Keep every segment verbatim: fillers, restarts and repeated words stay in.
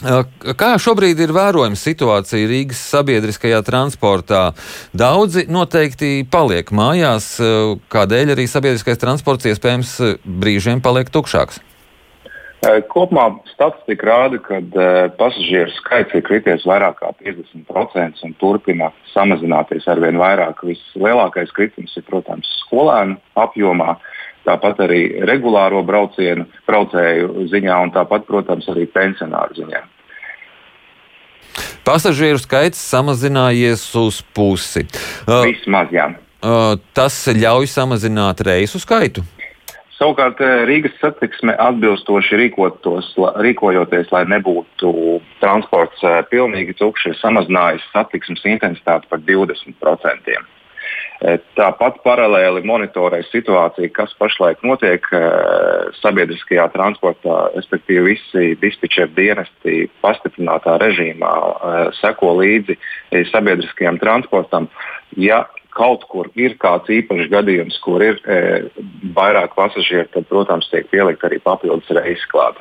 Kā šobrīd ir vērojama situācija Rīgas sabiedriskajā transportā? Daudzi noteikti paliek mājās, kādēļ arī sabiedriskais transports iespējams brīžiem paliek tukšāks? Kopumā statistika rāda, ka pasažieru skaits ir krities vairāk kā piecdesmit procenti un turpina samazināties arvien vairāk. Vislielākais kritums ir, protams, skolēnu apjomā, tāpat arī regulāro braucienu, braucēju ziņā un tāpat, protams, arī pensionāru ziņā. Pasažieru skaits samazinājies uz pusi. Vismaz, jā. Tas ļauj samazināt reisu skaitu? Savukārt Rīgas satiksme atbilstoši rīkotos, rīkojoties, lai nebūtu transports pilnīgi tukšs, ir samazinājusi satiksmes intensitāti par divdesmit procentiem. Tāpat paralēli monitorē situāciju, kas pašlaik notiek sabiedriskajā transportā, respektīvi visi dispečeri dienesti pastiprinātā režīmā seko līdzi sabiedriskajam transportam. Ja kaut kur ir kāds īpašs gadījums, kur ir e, vairāk pasažieru, tad, protams, tiek pielikt arī papildus reizes klāt.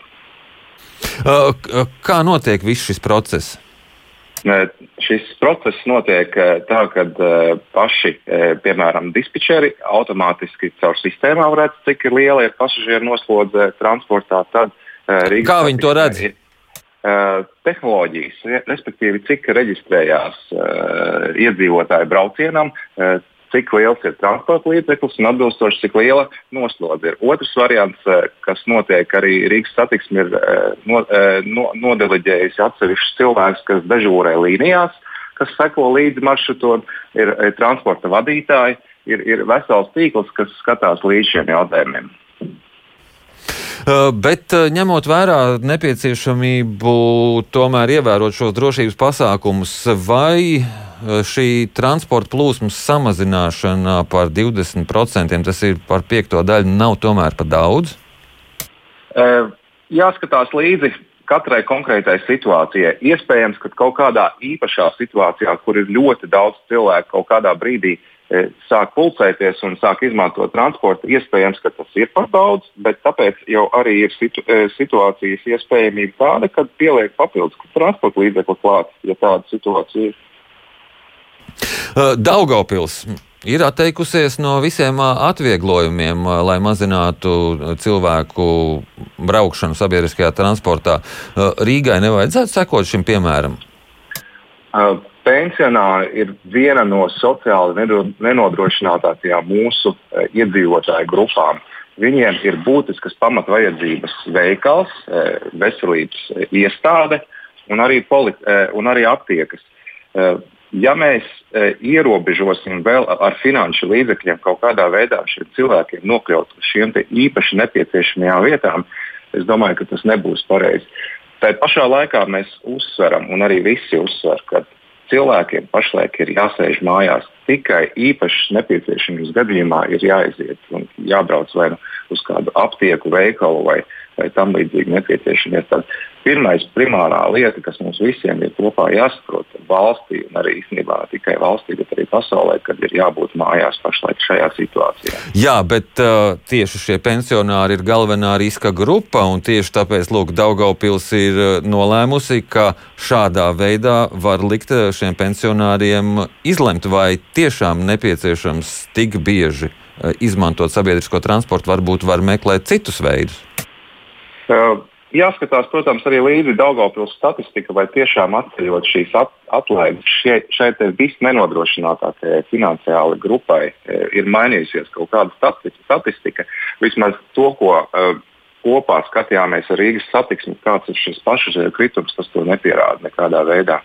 Kā notiek viss šis process? Šis process notiek tā, ka paši, piemēram, dispečeri automātiski caur sistēmām redz, cik ir liela ir pasažieru noslodze transportā. Tad, Rīgas Kā viņi to redz? Ir, uh, tehnoloģijas, respektīvi, cik reģistrējās uh, iedzīvotāju braucienam, uh, cik liels ir transporta līdzeklis un atbilstoši, cik liela noslodze ir. Otrs variants, kas notiek arī Rīgas satiksme, ir no, no, nodeleģējusi atsevišķus cilvēkus, kas dežūrē līnijās, kas seko līdzi maršrutam, ir, ir transporta vadītāji, ir, ir vesels tīkls, kas skatās līdz šiem jautājumiem. Bet ņemot vērā nepieciešamību tomēr ievērot šos drošības pasākumus, vai šī transporta plūsmas samazināšana par divdesmit procentiem, tas ir par piekto daļu, nav tomēr par daudz? Jāskatās līdzi katrai konkrētai situācijai. Iespējams, ka kaut kādā īpašā situācijā, kur ir ļoti daudz cilvēku, kaut kādā brīdī sāk pulcēties un sāk izmantot transportu, iespējams, ka tas ir par daudz, bet tāpēc jau arī ir situ, situācijas iespējamība tāda, kad pieliek papildus transporta līdzekli klāt, ja tāda situācija ir. Daugavpils ir atteikusies no visiem atvieglojumiem, lai mazinātu cilvēku braukšanu sabiedriskajā transportā. Rīgai nevajadzētu sekot šim piemēram? Pensionāri ir viena no sociāli nenodrošinātākajām mūsu iedzīvotāju grupām. Viņiem ir būtiskas pamatvajadzības veikals, veselības iestāde un arī, poli, un arī aptiekas. Ja mēs ierobežosim vēl ar finanšu līdzekļiem kaut kādā veidā šiem cilvēkiem nokļūt uz šiem īpaši nepieciešamajām vietām, es domāju, ka tas nebūs pareizi. Tā pašā laikā mēs uzsveram, un arī visi uzsver, ka cilvēkiem pašlaik ir jāsēž mājās. Tikai īpašas nepieciešamības gadījumā ir jāiziet un jābrauc vai nu uz kādu aptieku, veikalu vai, vai tam līdzīgi nepieciešamies. Tad pirmais primārā lieta, kas mums visiem ir kopā jāsaprot valstī, un arī īstenībā ne tikai valstī, bet arī pasaulē, kad ir jābūt mājās pašlaik šajā situācijā. Jā, bet uh, tieši šie pensionāri ir galvenā riska grupa, un tieši tāpēc, lūk, Daugavpils ir nolēmusi, ka šādā veidā var likt šiem pensionāriem izlemt, vai tiešām nepieciešams tik bieži izmantot sabiedrisko transportu, varbūt var meklēt citus veidus. Uh, Jāskatās, protams, arī līdzi Daugavpils statistika, vai tiešām atceļot šīs at, atlaides šie, šeit visnenodrošinātākajai finansiāli grupai ir mainījusies kaut kāda statistika. Vismaz to, ko uh, kopā skatījāmies ar Rīgas satiksmi, kāds ir šis pasažieru kritums, tas to nepierāda nekādā veidā.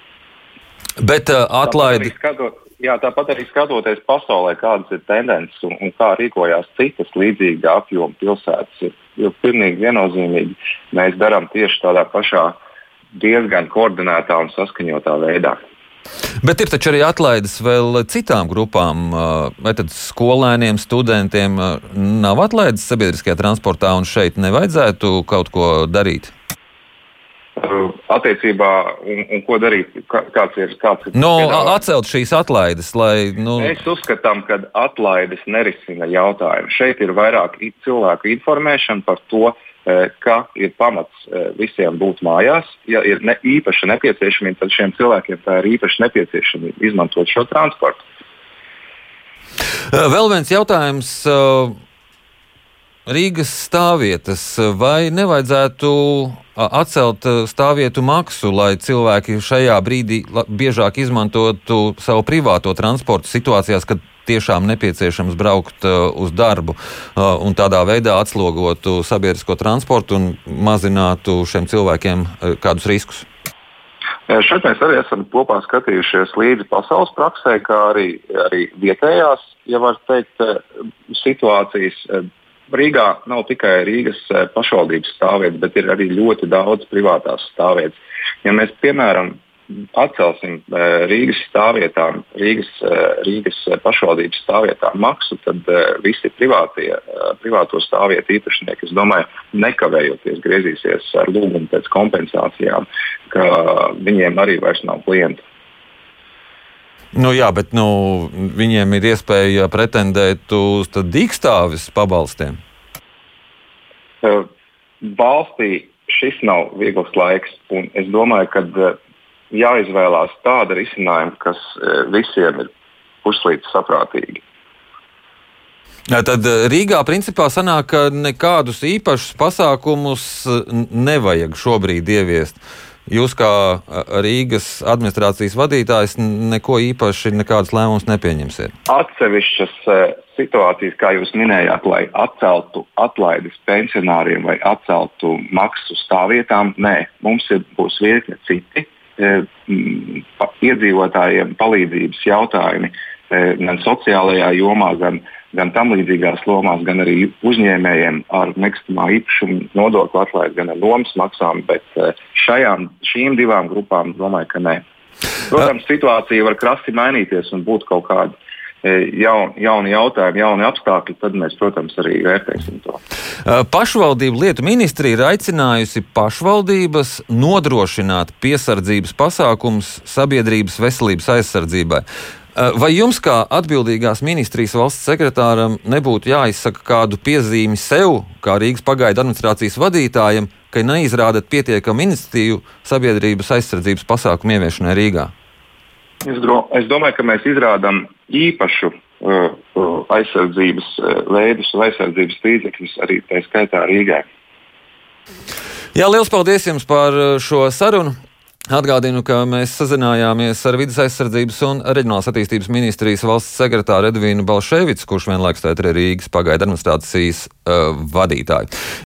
Bet uh, atlaidi... Jā, tāpat arī skatoties pasaulē, kādas ir tendences un, un kā rīkojās citas līdzīga apjoma pilsētas, ir, ir pilnīgi viennozīmīgi. Mēs darām tieši tādā pašā diezgan koordinētā un saskaņotā veidā. Bet ir taču arī atlaides vēl citām grupām, vai tad skolēniem, studentiem nav atlaides sabiedriskajā transportā un šeit nevajadzētu kaut ko darīt? Attiecībā, un, un ko darīt, kāds ir... Kāds ir no, atcelt šīs atlaides, lai... Nu... Mēs uzskatām, ka atlaides nerisina jautājumu. Šeit ir vairāk cilvēku informēšana par to, ka ir pamats visiem būt mājās. Ja ir ne, īpaša nepieciešamība, tad šiem cilvēkiem tā ir īpaša nepieciešamība izmantot šo transportu. Vēl viens jautājums. Rīgas stāvvietas. Vai nevajadzētu atcelt stāvvietu maksu, lai cilvēki šajā brīdī biežāk izmantotu savu privāto transportu situācijās, kad tiešām nepieciešams braukt uz darbu un tādā veidā atslogotu sabiedrisko transportu un mazinātu šiem cilvēkiem kādus riskus? Šeit mēs arī esam kopā skatījušies līdzi pasaules praksē, kā arī, arī vietējās, ja var teikt, situācijas. Rīgā nav tikai Rīgas pašvaldības stāvvietas, bet ir arī ļoti daudz privātās stāvvietas. Ja mēs, piemēram, atcelsim Rīgas stāvvietām, Rīgas, Rīgas pašvaldības stāvvietām maksu, tad visi privātie, privāto stāvvietu īpašnieki, es domāju, nekavējoties griezīsies ar lūgumu pēc kompensācijām, ka viņiem arī vairs nav klientu. Nu jā, bet nu, viņiem ir iespēja pretendēt uz dīkstāvis pabalstiem. Valstī šis nav viegls laiks, un es domāju, ka jāizvēlās tāda risinājuma, kas visiem ir puslīdz saprātīgi. Tad Rīgā principā sanāk, ka nekādus īpašus pasākumus nevajag šobrīd ieviest. Jūs kā Rīgas administrācijas vadītājs neko īpaši, nekādas lēmumus nepieņemsiet? Atsevišķas situācijas, kā jūs minējāt, lai atceltu atlaides pensionāriem vai atceltu maksu stāvvietām, nē, mums ir, būs virkne citi e, iedzīvotājiem palīdzības jautājumi e, gan sociālajā jomā, gan gan tam līdzīgās lomās, gan arī uzņēmējiem ar nekustamā īpašuma nodokļu atlaidi, gan ar nomas maksām, bet šajām, šīm divām grupām domāju, ka nē. Protams, situācija var krasi mainīties un būt kaut kādi jauni, jauni jautājumi, jauni apstākļi, tad mēs, protams, arī vērtēsim to. Pašvaldību lietu ministrija ir aicinājusi pašvaldības nodrošināt piesardzības pasākumus sabiedrības veselības aizsardzībai. Vai jums, kā atbildīgās ministrijas valsts sekretāram, nebūtu jāizsaka kādu piezīmi sev, kā Rīgas pagaidu administrācijas vadītājam, ka neizrādat pietiekamu iniciatīvu sabiedrības aizsardzības pasākumu ieviešanai Rīgā? Es, dro, es domāju, ka mēs izrādām īpašu uh, aizsardzības uh, veidus un aizsardzības līdzekļus arī tā skaitā Rīgai. Jā, liels paldies jums par šo sarunu. Atgādinu, ka mēs sazinājāmies ar Vides aizsardzības un reģionālās attīstības ministrijas valsts sekretāru Edvīnu Balševicu, kurš vienlaikus ir Rīgas pagaidu administrācijas uh, vadītāju.